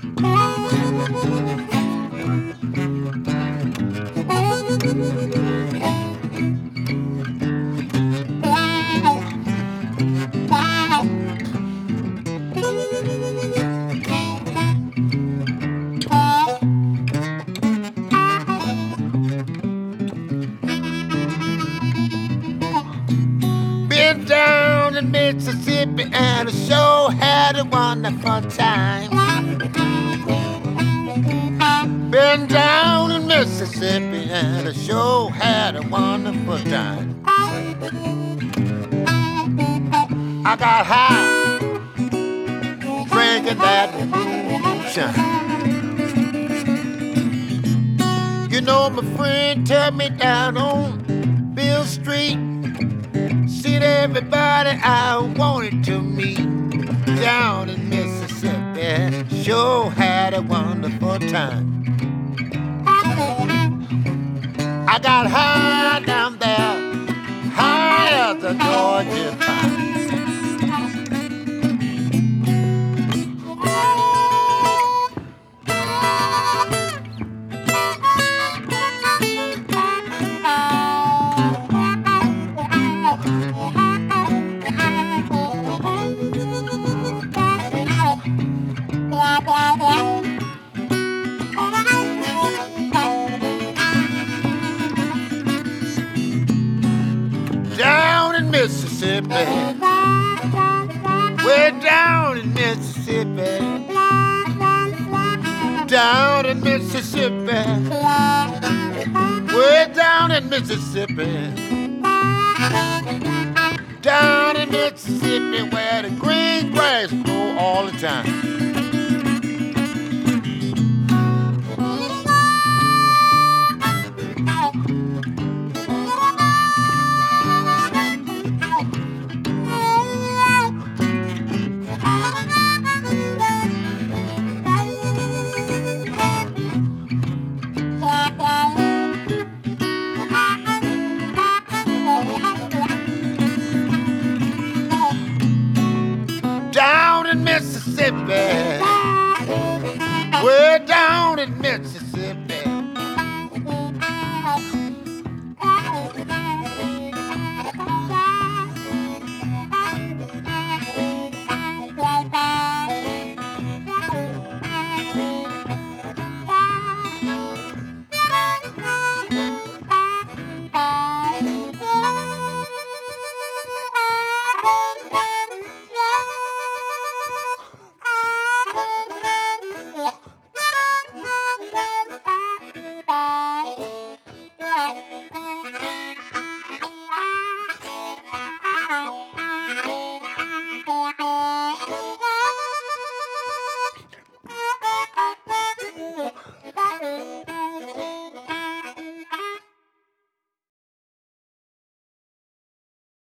Been down in Mississippi and I sure had a wonderful time. Been down in Mississippi and I sure had a wonderful time. I got high drinking that moonshine. You know, my friend took me down on Bill Street. Seen everybody I wanted to meet down in Mississippi. Sure had a wonderful time. I got high down there, high as a Georgia pine. Down in Mississippi, way down in Mississippi, down in Mississippi, way down in Mississippi, down in Mississippi where the green grass grow all the time. Down in Mississippi, way down in Mississippi. Bye.